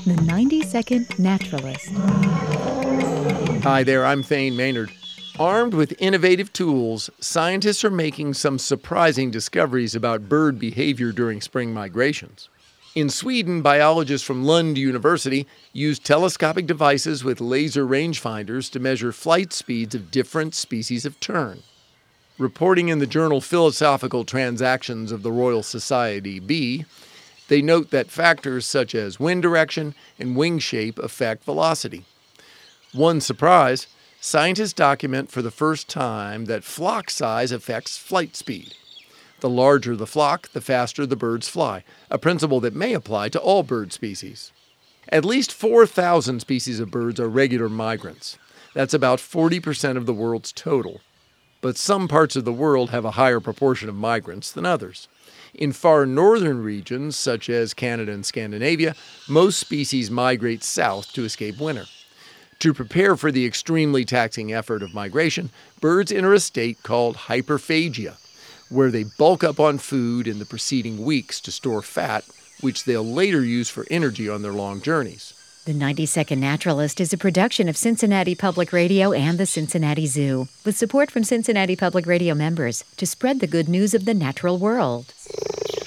The 90-Second Naturalist. Hi there, I'm Thane Maynard. Armed with innovative tools, scientists are making some surprising discoveries about bird behavior during spring migrations. In Sweden, biologists from Lund University used telescopic devices with laser rangefinders to measure flight speeds of different species of tern. Reporting in the journal Philosophical Transactions of the Royal Society B, they note that factors such as wind direction and wing shape affect velocity. One surprise, scientists document for the first time that flock size affects flight speed. The larger the flock, the faster the birds fly, a principle that may apply to all bird species. At least 4,000 species of birds are regular migrants. That's about 40% of the world's total. But some parts of the world have a higher proportion of migrants than others. In far northern regions, such as Canada and Scandinavia, most species migrate south to escape winter. To prepare for the extremely taxing effort of migration, birds enter a state called hyperphagia, where they bulk up on food in the preceding weeks to store fat, which they'll later use for energy on their long journeys. The 90-Second Naturalist is a production of Cincinnati Public Radio and the Cincinnati Zoo, with support from Cincinnati Public Radio members to spread the good news of the natural world.